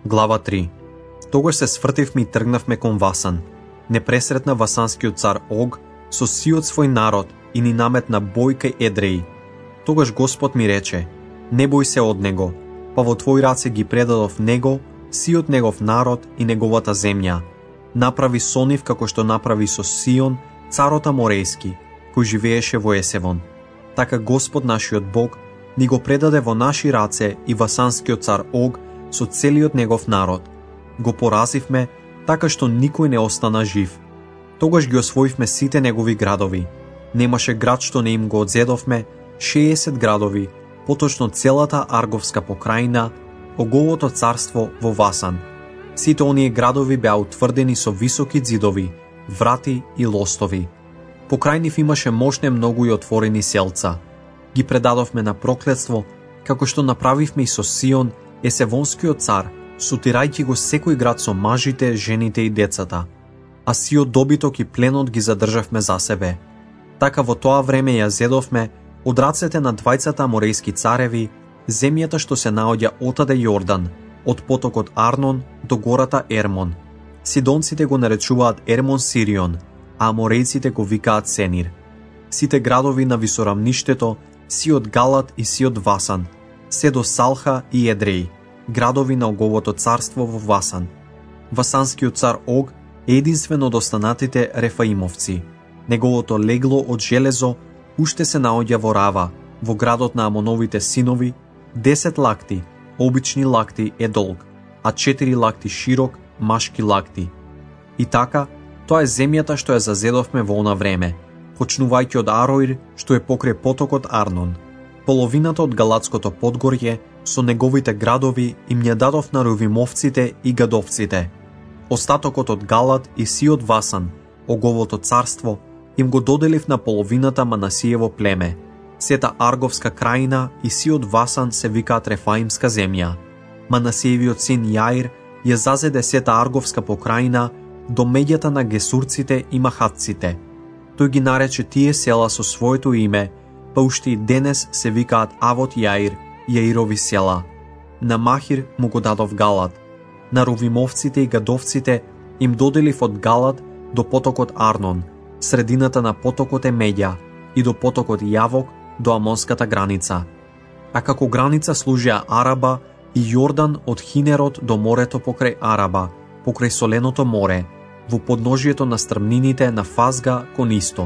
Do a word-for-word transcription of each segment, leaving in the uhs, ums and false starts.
Глава три. Тогаш се свртивме и тргнавме кон Васан. Не пресретна васанскиот цар Ог со сиот свој народ и ни наметна бој кај Едреи. Тогаш Господ ми рече: не бој се од него, па во твои раце ги предадов него, сиот негов народ и неговата земја. Направи со нив како што направи со Сион, царот Аморејски, кој живееше во Есевон. Така Господ нашиот Бог ни го предаде во наши раце и васанскиот цар Ог со целиот негов народ. Го поразивме, така што никој не остана жив. Тогаш ги освоивме сите негови градови. Немаше град што не им го одзедовме, шеесет градови, поточно целата Арговска покрајна, Оговото царство во Васан. Сите оние градови беа утврдени со високи ѕидови, врати и лостови. Покрај нив имаше мощне многу и отворени селца. Ги предадовме на проклетство, како што направивме и со Сион, есевонскиот цар, сутирајќи го секој град со мажите, жените и децата. А сиот добиток и пленот ги задржавме за себе. Така во тоа време ја зедовме од рацете на двајцата аморејски цареви земјата што се наоѓа отаде Јордан, од потокот Арнон до гората Ермон. Сидонците го наречуваат Ермон Сирион, а аморејците го викаат Сенир. Сите градови на висорамништето, сиот Галат и сиот Васан, се до Салха и Едреи, градови на Оговото царство во Васан. Васанскиот цар Ог е единствен од останатите рефаимовци. Неговото легло од железо уште се наоѓа во Рава, во градот на Амоновите синови. десет лакти, обични лакти е долг, а четири лакти широк, машки лакти. И така, тоа е земјата што ја зазедовме во она време, почнувајќи од Ароир, што е покрај потокот Арнон. Половината од Галатското подгорје со неговите градови им ја дадов на Рувимовците и Гадовците. Остатокот од Галат и сиот Васан, Оговото царство, им го доделив на половината Манасиево племе. Сета Арговска крајина и сиот Васан се викаат Рефаимска земја. Манасиевиот син Јаир ја зазеде сета Арговска покрајна до меѓата на Гесурците и Махатците. Тој ги нарече тие села со своето име, па уште и денес се викаат Авот Јаир, Јаирови села. На Махир му го дадов Галат. На Рувимовците и Гадовците им доделив од Галат до потокот Арнон, средината на потокот е Медја, и до потокот Јавок, до амонската граница. А како граница служија Араба и Јордан од Хинерот до морето покрај Араба, покрај Соленото море, во подножието на стрмнините на Фазга кон исток.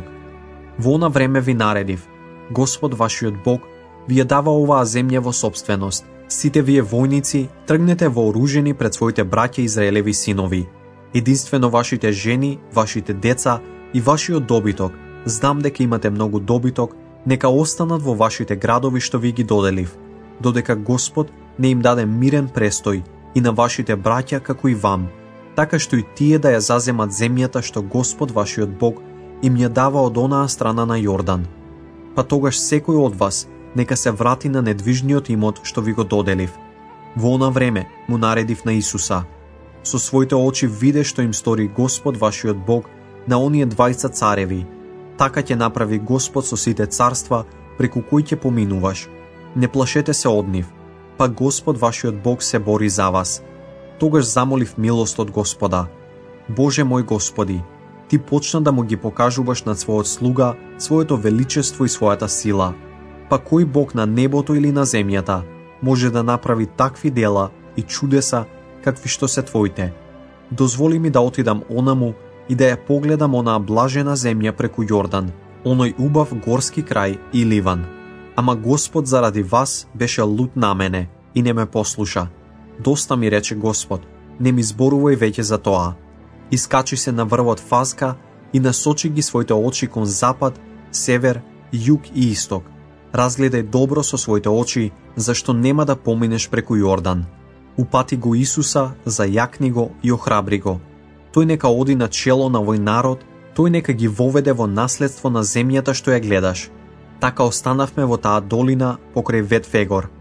Во она време ви наредив: Господ вашиот Бог ви ја дава оваа земја во собственост. Сите вие војници тргнете вооружени пред своите браќа Израелеви синови. Единствено вашите жени, вашите деца и вашиот добиток, знам дека имате многу добиток, нека останат во вашите градови што ви ги доделив, додека Господ не им даде мирен престој и на вашите браќа како и вам, така што и тие да ја заземат земјата што Господ вашиот Бог им ја дава од онаа страна на Јордан. Па тогаш секој од вас нека се врати на недвижниот имот што ви го доделив. Во она време му наредив на Исуса: со своите очи виде што им стори Господ вашиот Бог на оние двајца цареви. Така ќе направи Господ со сите царства преку кои ќе поминуваш. Не плашете се од нив, па Господ вашиот Бог се бори за вас. Тогаш замолив милост од Господа: Боже мој Господи, ти почна да му ги покажуваш на својот слуга своето величество и својата сила. Па кој Бог на небото или на земјата може да направи такви дела и чудеса какви што се твоите? Дозволи ми да отидам онаму и да ја погледам онаа блажена земја преку Јордан, оној убав горски крај и Ливан. Ама Господ заради вас беше лут на мене и не ме послуша. Доста ми рече Господ, не ми зборувај веќе за тоа. Искачи се на врвот Фазга и насочи ги своите очи кон запад, север, југ и исток. Разгледај добро со своите очи, зашто нема да поминеш преку Јордан. Упати го Исуса, зајакни го и охрабри го. Тој нека оди на чело на овој народ, тој нека ги воведе во наследство на земјата што ја гледаш. Така останавме во таа долина покрај Ветфегор.